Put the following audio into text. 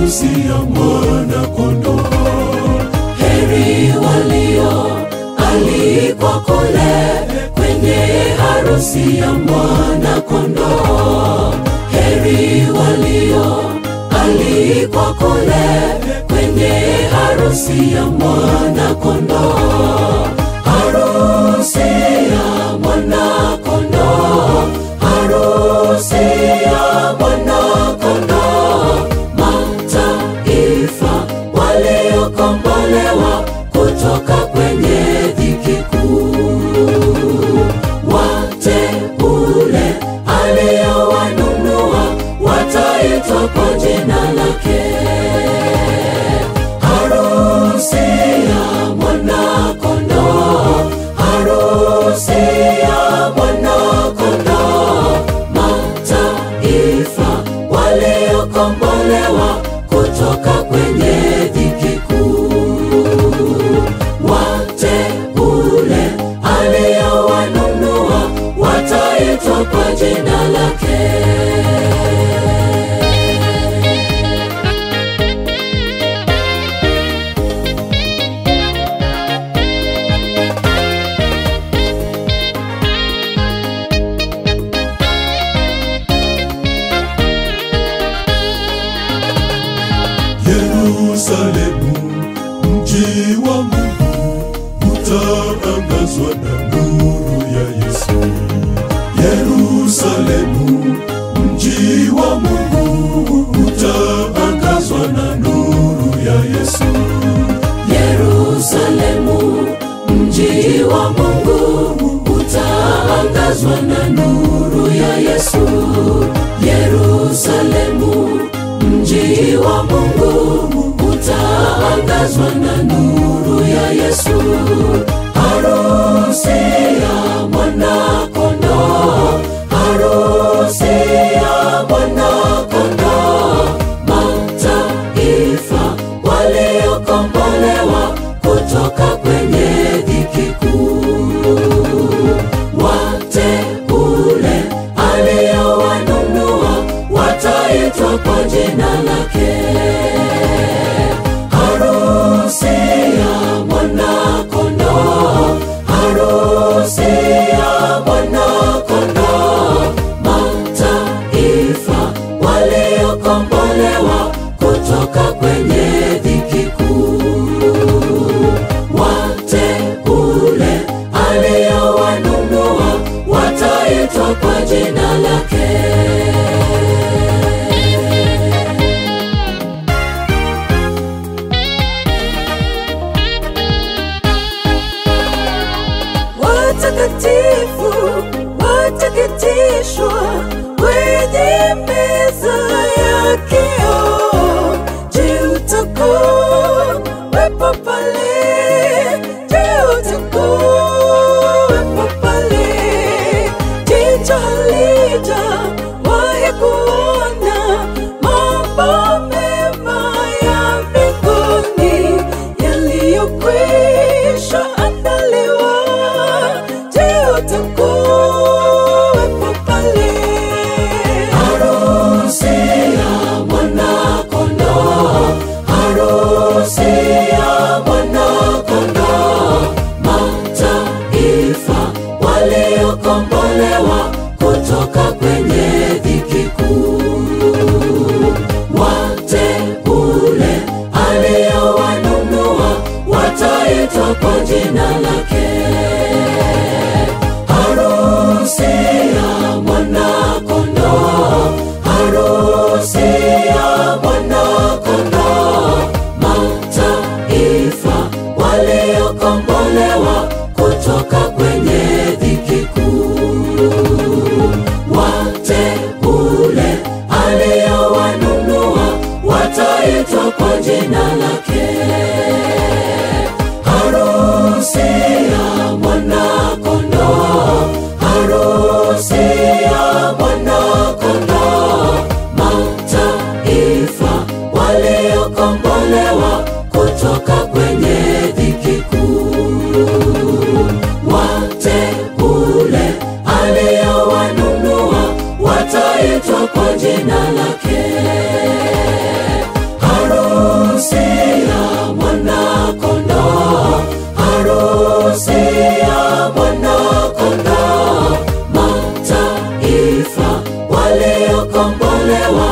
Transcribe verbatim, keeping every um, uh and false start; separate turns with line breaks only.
harusi ya mwana kondoo.
Heri walio alikwa kule kwenye harusi ya mwana kondoo. Heri walio alikwa kule kwenye harusi ya mwana kondoo. Harusi ya mwana kondoo, harusi ya mwana kondoo. Mataifa waliokombolewa kutoka kwenye dhiki kuu, wateule aliowanunua wataitwa kwa jina lake. Harusi ya mwana kondoo, harusi ya mwana kondoo. Mataifa waliokombolewa kutoka kwenye dhiki kuu, wateule aliowanunua wataitwa kwa jina lake.
Yerusalemu, mji wa Mungu, utaangazwa na nuru ya Yesu. Yerusalemu, mji wa Mungu, utaangazwa na nuru ya Yesu.
Yerusalemu, mji wa Mungu, utaangazwa na nuru ya Yesu. Yerusalemu, mji wa Mungu, utaangazwa na nuru ya Yesu. Harusi ya mwana kondoo, harusi ya mwana kondoo. Mataifa waliokombolewa kutoka kwenye dhiki kuu, wateule aliowanunua wataitwa kwa jina lake. Harusi ya mwana kondoo, harusi ya mwana kondoo. Mataifa waliokombolewa kutoka kwenye dhiki kuu, wateule aliowanunua wataitwa kwa jina lake. Watakatifu wataketishwa kwenye meza ya kioo. Je, utakuwepo pale? Je, utakuwepo pale? Jicho halijawahi kuona mambo mema ya mbinguni yaliyokwisha andaliwa. Je, utakuwepo pale? Harusi ya mwana kondoo, harusi ya mwana kondoo. Mataifa waliokombolewa kutoka kwenye dhiki kuu, wateule aliowanunua wataitwa kwa jina lake. Harusi ya mwana kondoo, harusi ya mwana kondoo. Mataifa waliokombolewa kutoka kwenye dhiki kuu, wateule aliowanunua wataitwa kwa jina lake. Harusi ya mwana kondoo, harusi ya mwana kondoo. Mataifa waliokombolewa kutoka kwenye dhiki kuu, wateule aliowanunua wataitwa kwa jina lake. harusi ya mwana-kondoo, harusi ya mwana-kondoo. Mataifa waliokombolewa